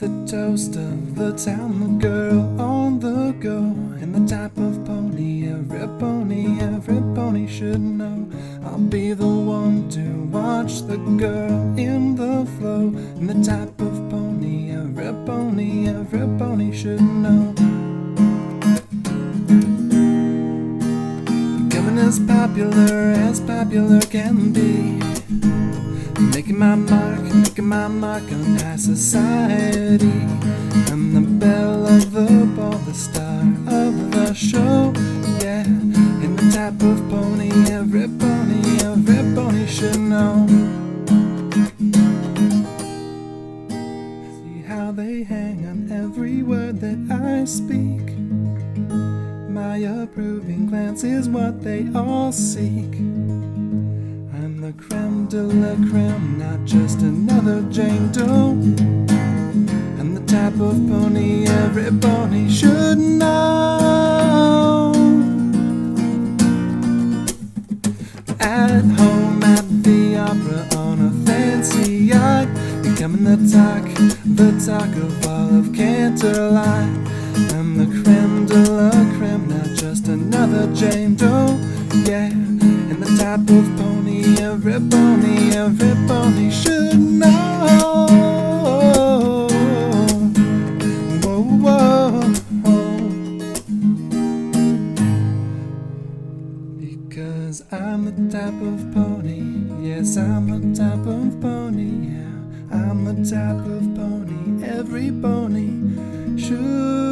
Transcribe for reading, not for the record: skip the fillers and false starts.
the toast of the town, the girl on the go, and the type of pony every pony should know. I'll be the one to watch the girl in the flow, and the type of pony every pony should know. Becoming as popular can be, making my mark on high society. I'm the belle of the ball, the star of the show, yeah. And the type of pony every pony should know. See how they hang on every word that I speak. My approving glance is what they all seek. I'm the creme de la creme, not just another Jane Doe. I'm the type of pony every pony should know. At home, at the opera, on a fancy yacht, becoming the talk of all of Canterlot. I'm the creme de la creme, not just another Jane Doe, yeah. And the type of pony every pony should know. Whoa, whoa, whoa. Because I'm the type of pony, yes, I'm the type of pony, yeah. I'm the type of pony every pony should